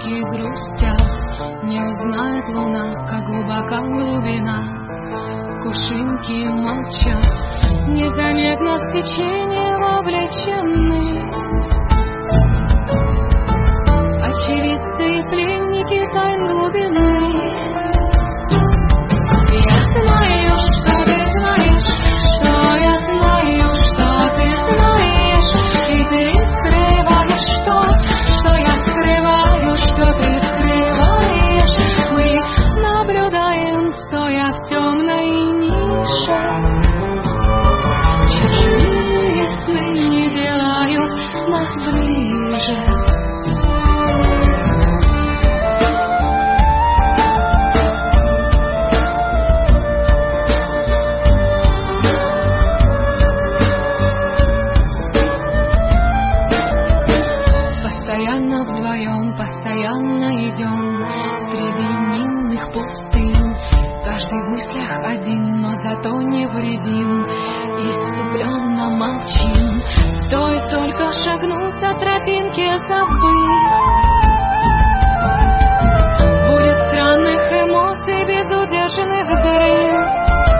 Реки грустят, не узнает луна, как глубока глубина. Кувшинки молчат, незаметно в течение вовлечены. Очевидцы и пленники тайн глубины. Я знаю, что ты знаешь, что я знаю, что ты знаешь, и ты скрываешь что я скрываю, что ты скрываешь. Мы наблюдаем, стоя в темной нише. Чужие сны не делают нас ближе. Постоянно вдвоем, постоянно идем среди дневных пустынь. Каждый в мыслях один, но зато невредим. Иступленно молчим, стоит только шагнуть от тропинки забыть. Будет странных эмоций, безудержных взрыв.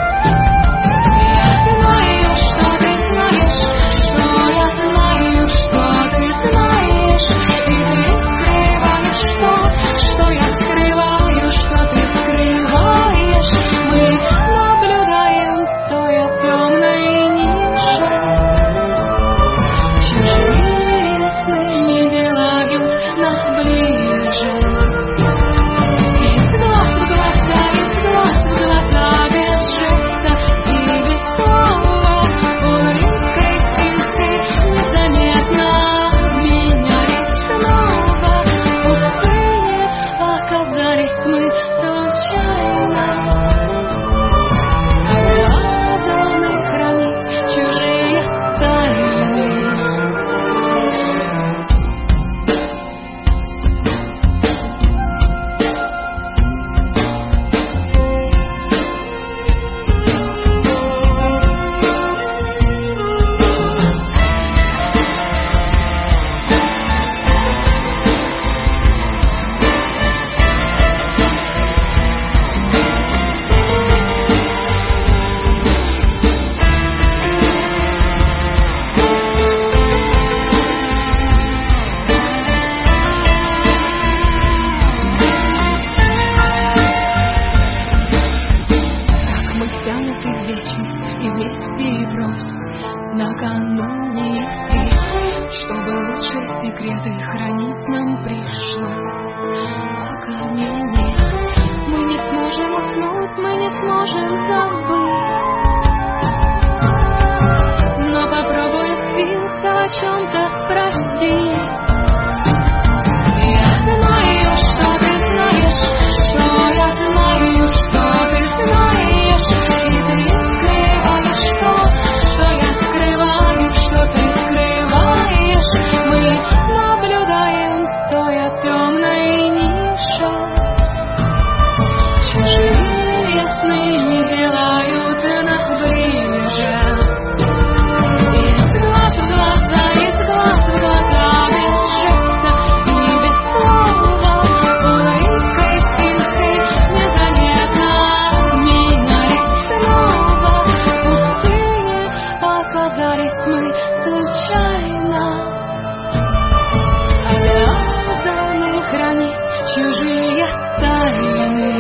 Я знаю, что ты знаешь, что я знаю, что ты знаешь, и ты скрываешь что я скрываю, что ты скрываешь. Мы наблюдаем, стоя в темной нише. Чужие сны не делают нас ближе. Из глаз в глаза, без жеста и без слова, улыбкой птицы незаметно обменялись снова. Пустые оказались мы случайно. Обязаны хранить чужие тайны. Как мы втянуты в вечность и вместе и врозь. Накануне и впредь, чтобы лучшие секреты хранить нам пришлось. Окаменеть мы не сможем уснуть, мы не сможем забыть. Но попробуй сбиться о чем-то спросить. Я знаю, что ты знаешь, что я зню, что ты знаешь, и ты скрываешь что я скрываю, что ты скрываешь. Мы наблюдаем, стоя в темной нише. Чужие сны не делают нас ближе. Из глаз в глаза, без жеста и без слова, улыбкой птицы незаметно обменялись снова. Пустые оказались мы случайно. Обязаны хранить чужие тайны.